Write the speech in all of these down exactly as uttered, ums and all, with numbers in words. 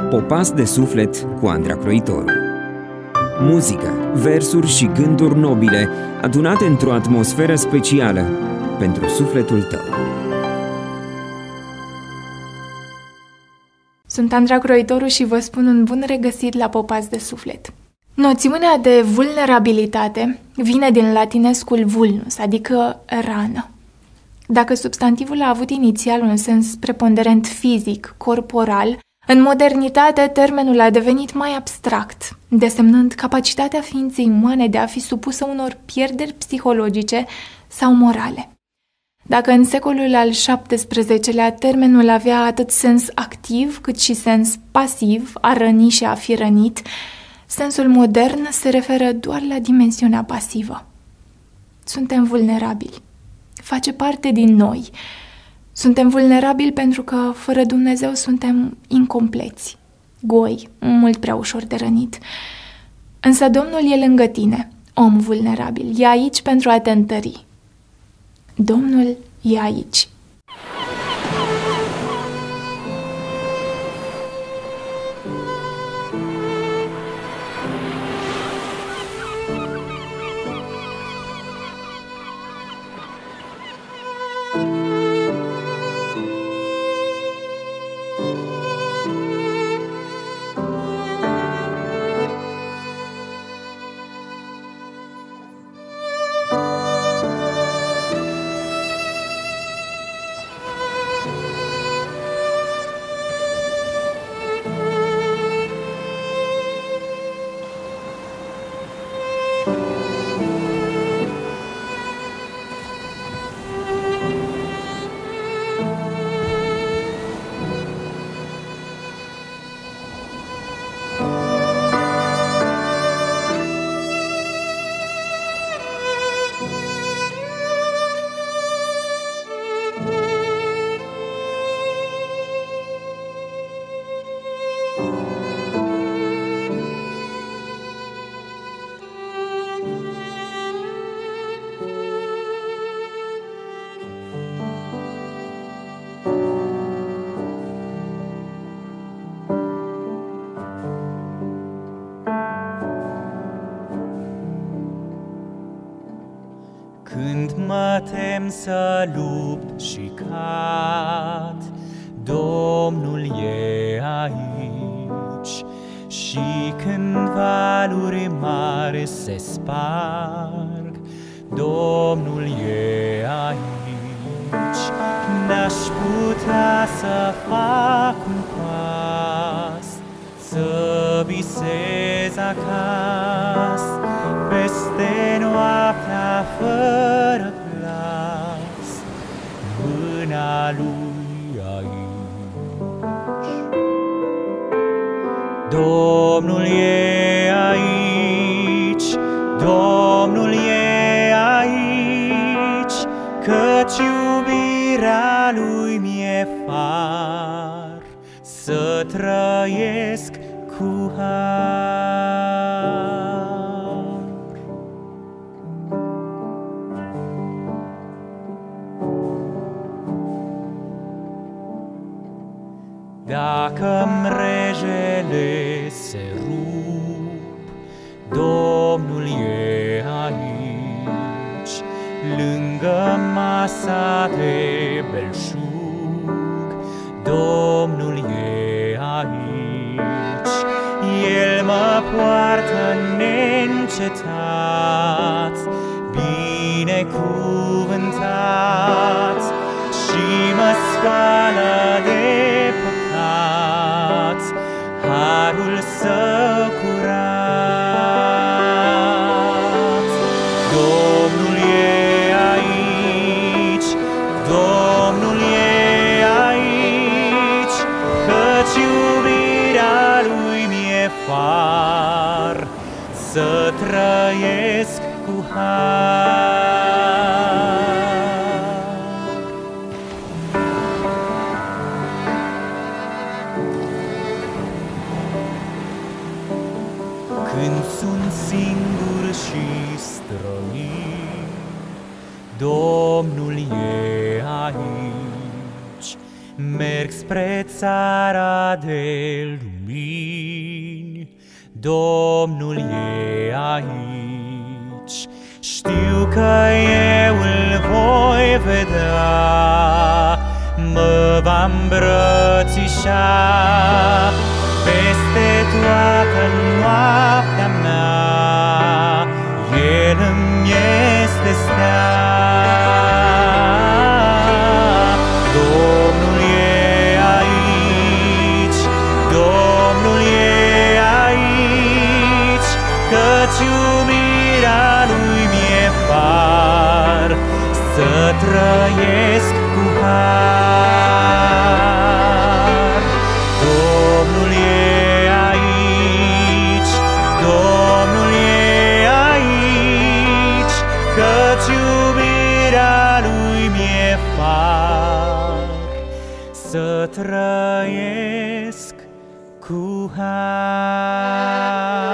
Popas de suflet cu Andra Croitoru. Muzică, versuri și gânduri nobile adunate într-o atmosferă specială pentru sufletul tău. Sunt Andra Croitoru și vă spun un bun regăsit la Popas de suflet. Noțiunea de vulnerabilitate vine din latinescul vulnus, adică rană. Dacă substantivul a avut inițial un sens preponderent fizic, corporal, în modernitate termenul a devenit mai abstract, desemnând capacitatea ființei umane de a fi supusă unor pierderi psihologice sau morale. Dacă în secolul al șaptesprezecelea termenul avea atât sens activ cât și sens pasiv, a răni și a fi rănit, sensul modern se referă doar la dimensiunea pasivă. Suntem vulnerabili. Face parte din noi. Suntem vulnerabili pentru că, fără Dumnezeu, suntem incompleți, goi, mult prea ușor de rănit. Însă Domnul e lângă tine, om vulnerabil. E aici pentru a te întări. Domnul e aici. Când mă tem să lupt și cad, Domnul e aici. Și când valuri mari se sparg, Domnul e aici. N-aș putea să fac un pas, să visez acasă, peste noaptea fără glas, mâna lui aici. Domnul e aici, Domnul e aici, căci iubirea lui mi-e far să trăiesc cu har. Dacă mrejele se rup, Domnul e aici. Lângă masa de belșug, Domnul e aici. El mă poartă neîncetat, binecuvântat, și mă spală de păcat, harul său curat. Domnul e aici, Domnul e aici, căci iubirea lui mi-e far să trăiesc cu har. Când sunt singur și străin, Domnul e aici. merg spre țara de lumini, Domnul e aici. Știu că eu îl voi vedea, mă va îmbrățișa peste toată noaptea mea, El îmi este stea. Domnul e aici, Domnul e aici, căci iubirea Lui mi-e far să trăiesc cu har. Domnul e aici, Domnul e aici, căci iubirea Lui mi-e far să trăiesc cu har.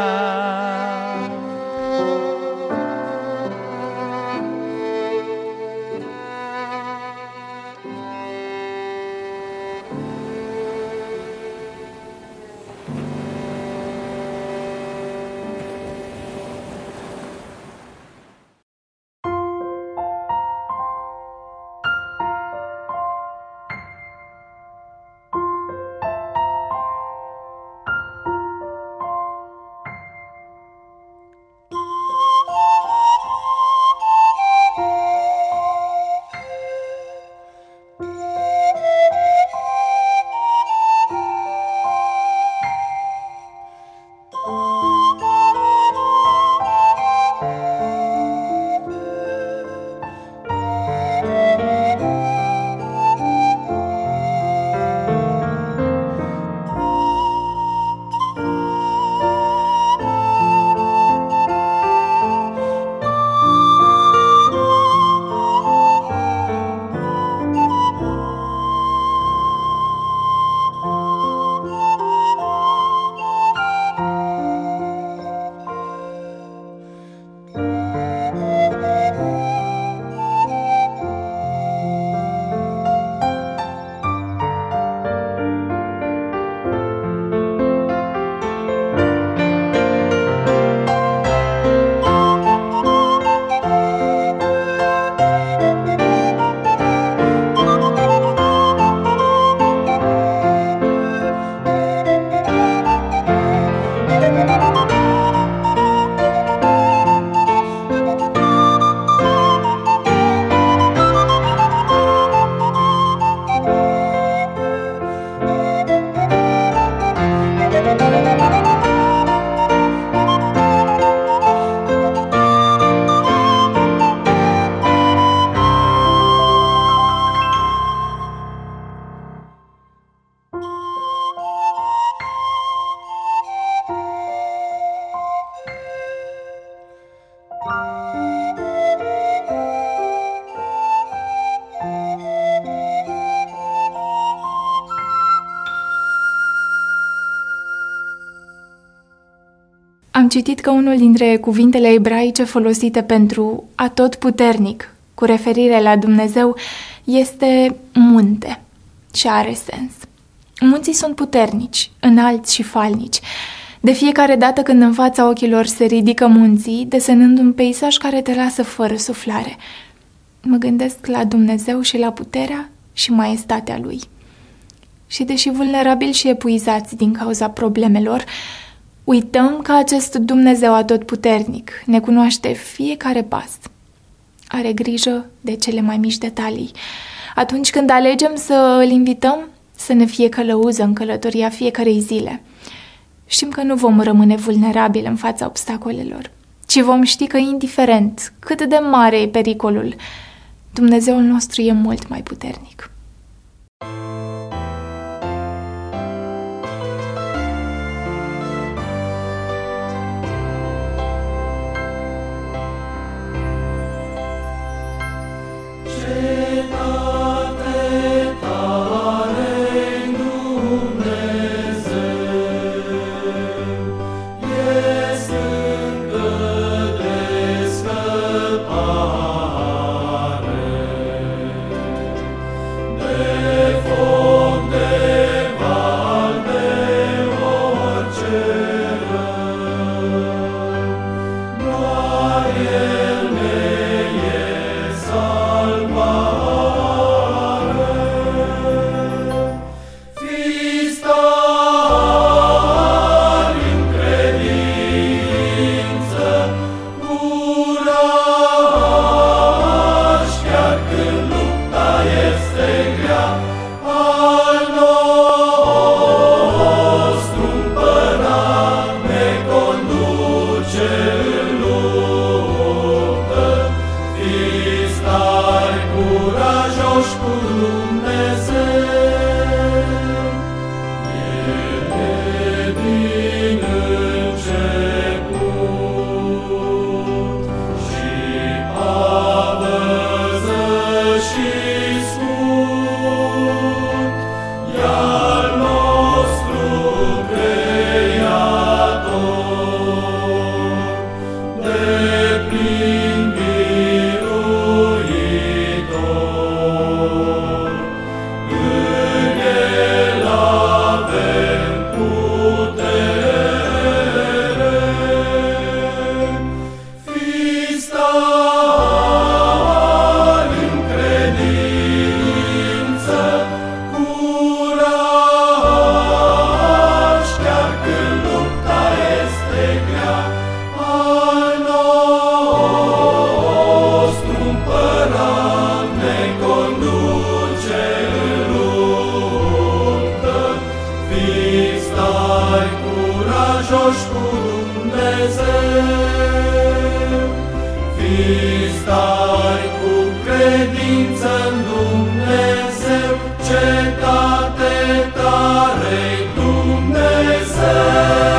Am citit că unul dintre cuvintele ebraice folosite pentru atotputernic, cu referire la Dumnezeu, este munte și are sens. Munții sunt puternici, înalți și falnici. De fiecare dată când în fața ochilor se ridică munții, desenând un peisaj care te lasă fără suflare, mă gândesc la Dumnezeu și la puterea și maestatea Lui. Și deși vulnerabili și epuizați din cauza problemelor, uităm că acest Dumnezeu atotputernic ne cunoaște fiecare pas. Are grijă de cele mai mici detalii. Atunci când alegem să îl invităm să ne fie călăuză în călătoria fiecărei zile, știm că nu vom rămâne vulnerabili în fața obstacolelor, ci vom ști că, indiferent cât de mare e pericolul, Dumnezeul nostru e mult mai puternic. credincioși cu Dumnezeu. Fiți tari cu credință în Dumnezeu, cetate tare-i Dumnezeu.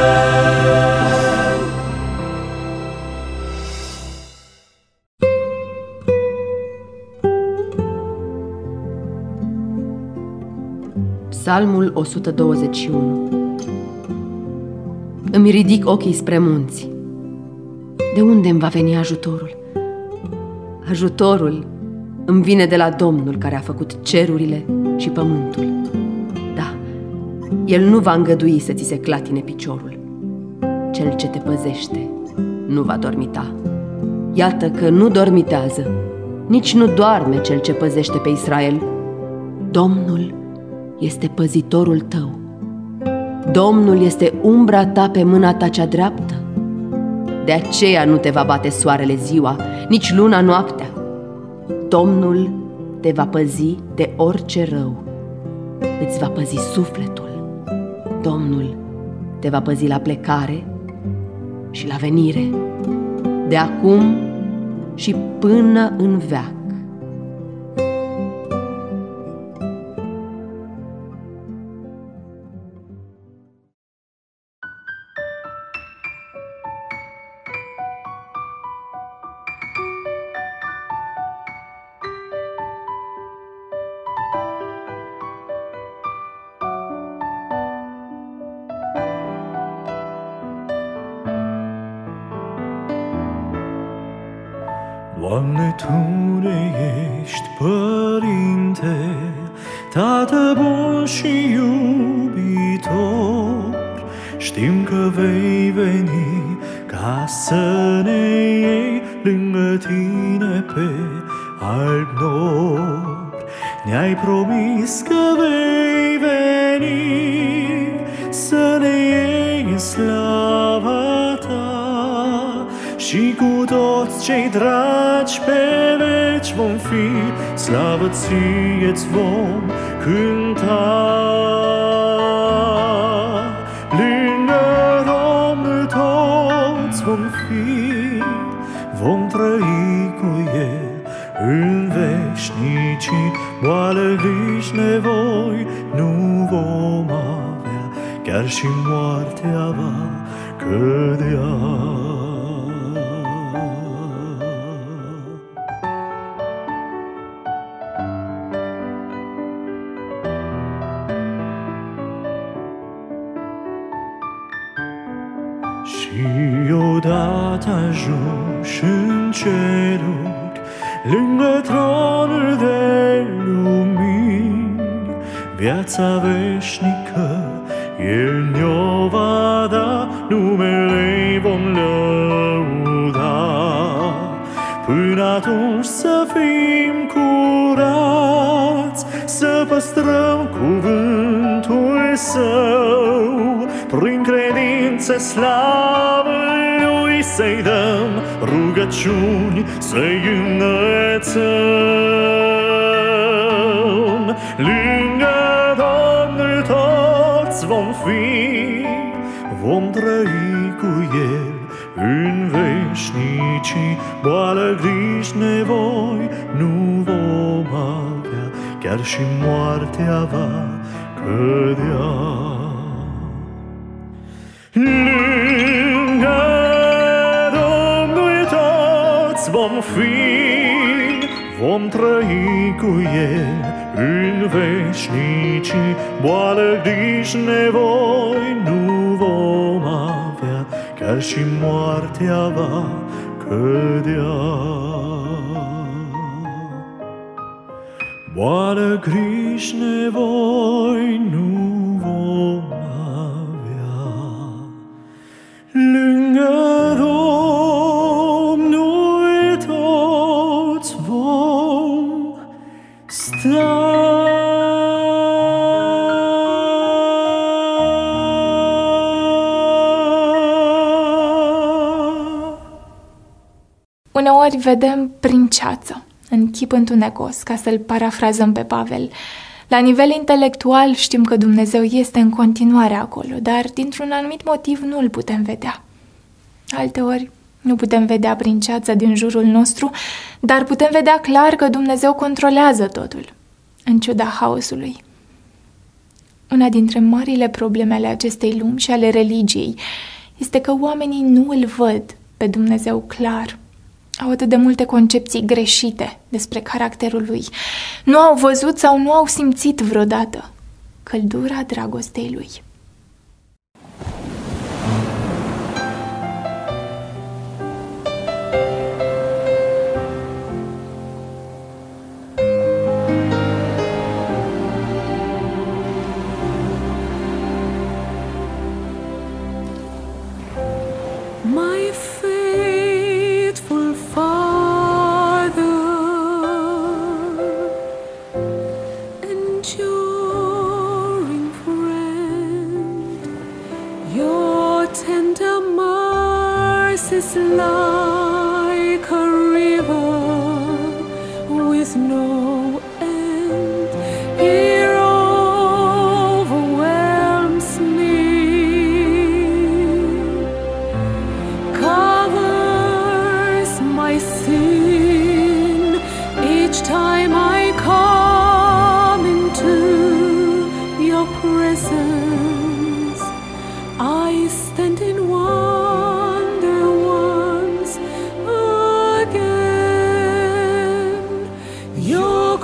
Psalmul o sută douăzeci și unu. Îmi ridic ochii spre munți. De unde îmi va veni ajutorul? Ajutorul îmi vine de la Domnul care a făcut cerurile și pământul. Da, El nu va îngădui să ți se clatine piciorul. Cel ce te păzește nu va dormita. Iată că nu dormitează, nici nu doarme cel ce păzește pe Israel. Domnul este păzitorul tău. Domnul este umbra ta pe mâna ta cea dreaptă. De aceea nu te va bate soarele ziua, nici luna noaptea. Domnul te va păzi de orice rău. Îți va păzi sufletul. Domnul te va păzi la plecare și la venire, de acum și până în veac. Doamne, Tu ne ești Părinte, Tată bun și iubitor. Știm că vei veni ca să ne iei lângă Tine pe alb nor. Ne-ai promis că vei veni să ne iei în slava Ta, și cu toți cei dragi pe veci vom fi, slavă Ție-ți vom cânta. Lângă Domnul toți vom fi, vom trăi cu El în veșnicii. Boală, griji, nevoi nu vom avea, chiar și moartea va cădea. Și odată ajungi în ceruri, lângă tronul de lumini, viața veșnică El ne-o va da, numele-i vom lăuda. Până atunci să fim curați, să păstrăm cuvântul Său, prin credință slavă Lui să-i dăm, rugăciuni să-i înălțăm. Lângă Domnul toți vom fi, vom trăi cu El în veșnicii. Boală, griji, nevoi nu vom avea, chiar și moartea va cădea. Lângă Domnul toți vom fi, vom trăi cu El în veșnicii. Boală, griji, nevoi nu vom avea, chiar și moartea va cădea. Boală, griji, nevoi nu vom avea, lângă Domnul toți vom sta. Uneori vedem prin ceață, în chip întunecos, ca să-l parafrazăm pe Pavel, La nivel intelectual știm că Dumnezeu este în continuare acolo, dar dintr-un anumit motiv nu îl putem vedea. Alteori nu putem vedea prin ceața din jurul nostru, dar putem vedea clar că Dumnezeu controlează totul, în ciuda haosului. Una dintre marile probleme ale acestei lumi și ale religiei este că oamenii nu îl văd pe Dumnezeu clar. Au atât de multe concepții greșite despre caracterul lui. Nu au văzut sau nu au simțit vreodată căldura dragostei lui. My faithful Father, enduring friend, your tender mercies like a river with no end. It overwhelms me, covers my sin each time I come into your presence. I stand in wonder once again. Your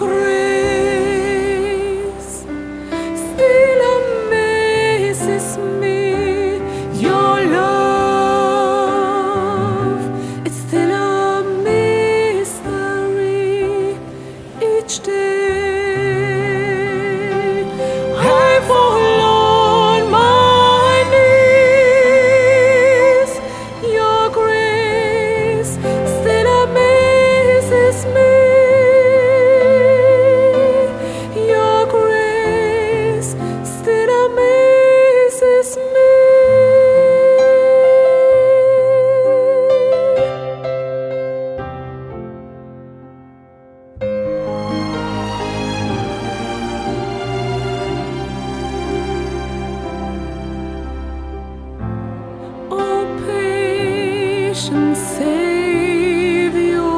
grace still amazes me. Your love, it's still a mystery each day. I fall on my knees. Your grace still amazes me. Your grace still amazes me. Oh, patient Savior,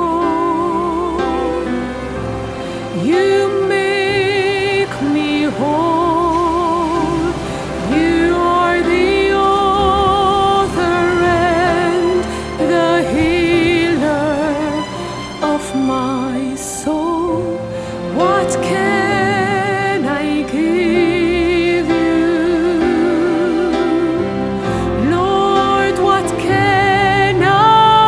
you make me whole. You are the author and the healer of my soul. What can I give you? Lord, what can I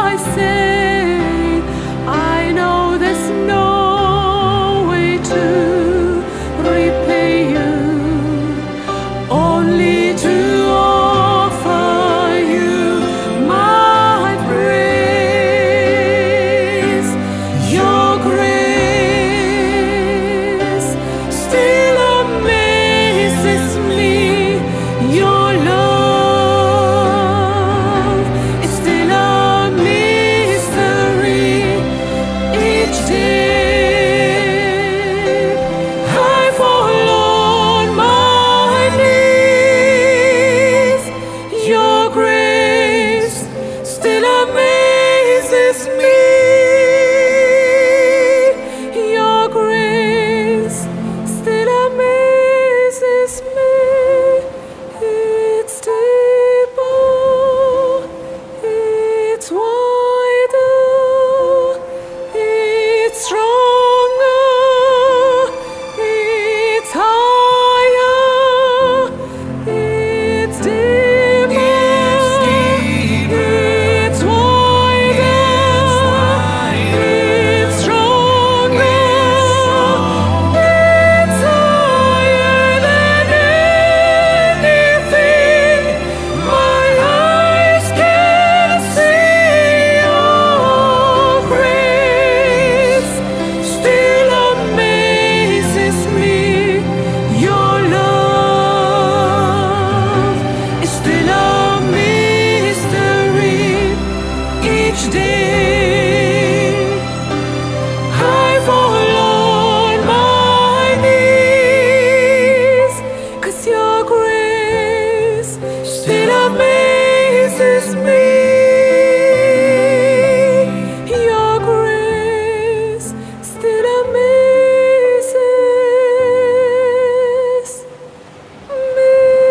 amazes me. Your grace still amazes me.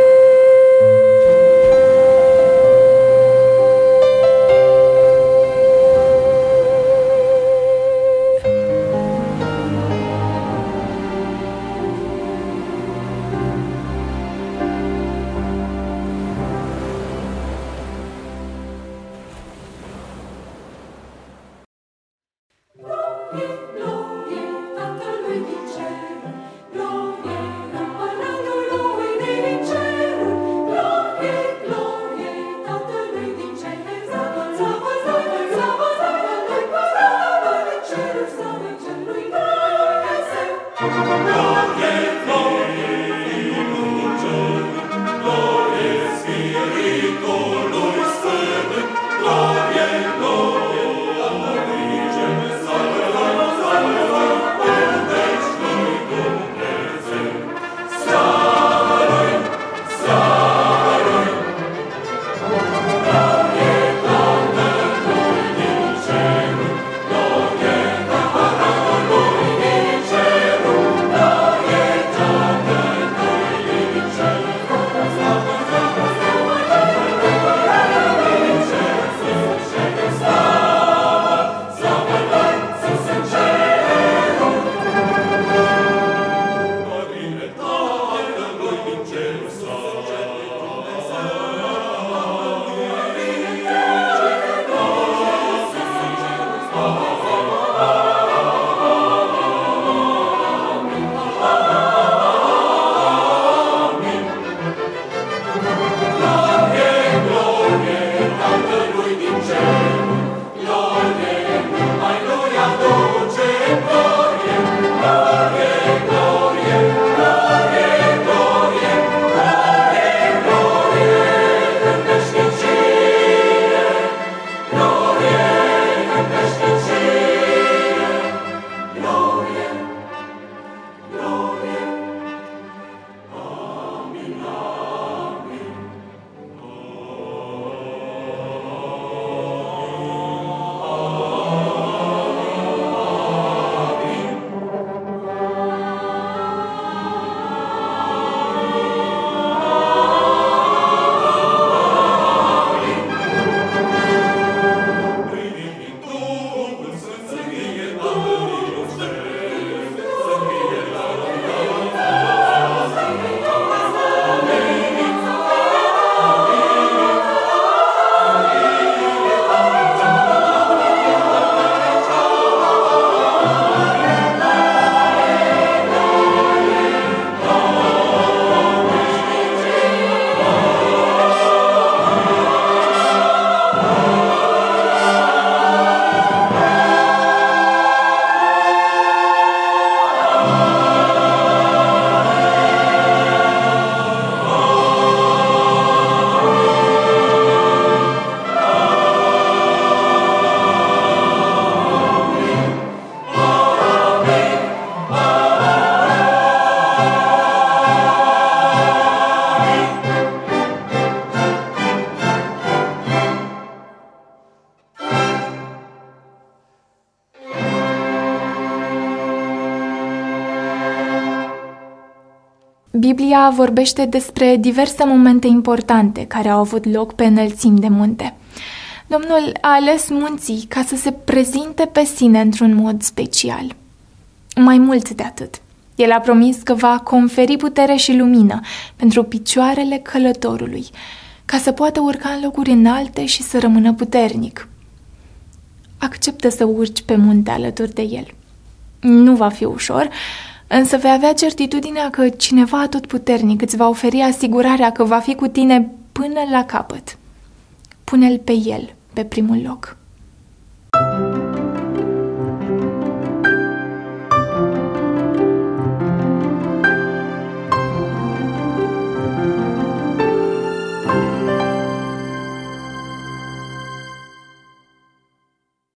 Biblia vorbește despre diverse momente importante care au avut loc pe înălțimi de munte. Domnul a ales munții ca să se prezinte pe sine într-un mod special. Mai mult de atât, El a promis că va conferi putere și lumină pentru picioarele călătorului, ca să poată urca în locuri înalte și să rămână puternic. Acceptă să urci pe munte alături de El. Nu va fi ușor, însă vei avea certitudinea că cineva atotputernic îți va oferi asigurarea că va fi cu tine până la capăt. Pune-L pe El pe primul loc.